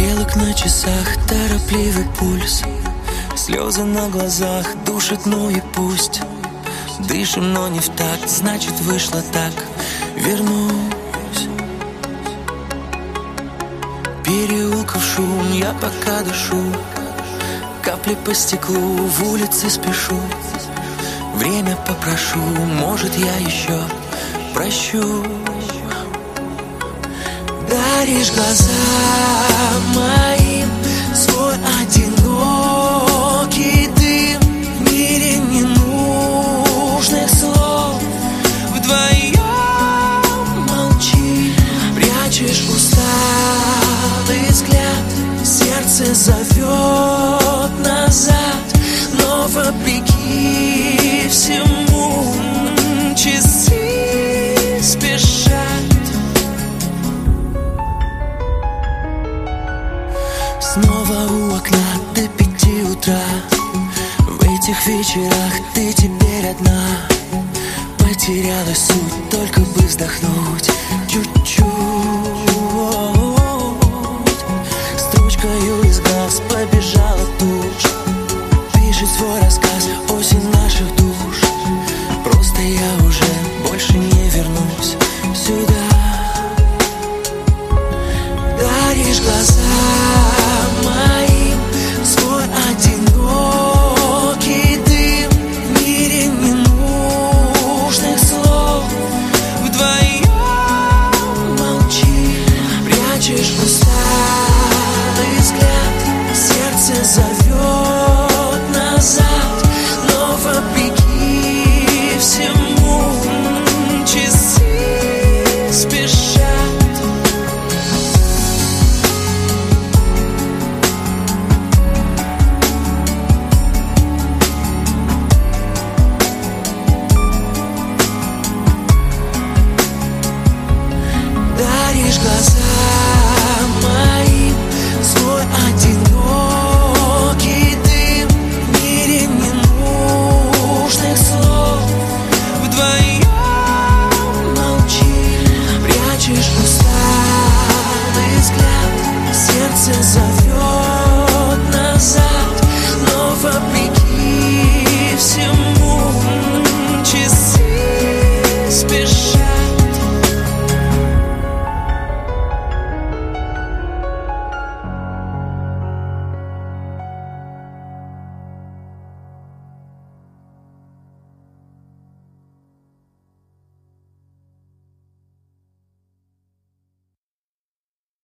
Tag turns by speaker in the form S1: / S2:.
S1: Стрелок на часах, торопливый пульс, слезы на глазах душат, ну и пусть. Дышим, но не в такт, значит вышло так. Вернусь. Переулков шум, я пока дышу. Капли по стеклу, в улице спешу. Время попрошу, может я еще прощу. Даришь глазам моим свой одинокий дым. В мире ненужных слов вдвоем молчи. Прячешь усталый взгляд, сердце зовет назад. Но вопреки всему часы спешат. Снова у окна до 5 утра. В этих вечерах ты теперь одна. Потеряла суть, только бы вздохнуть чуть-чуть. Строчкою из глаз побежала тушь. Пишет свой рассказ осень наших душ. Просто я уже больше не вернусь сюда. Даришь глазам моим свой одинокий дым. В мире ненужных слов вдвоем молчи. Прячешь усталый взгляд, сердце зовет назад. Но вопреки всему часы спешат. Даришь глаза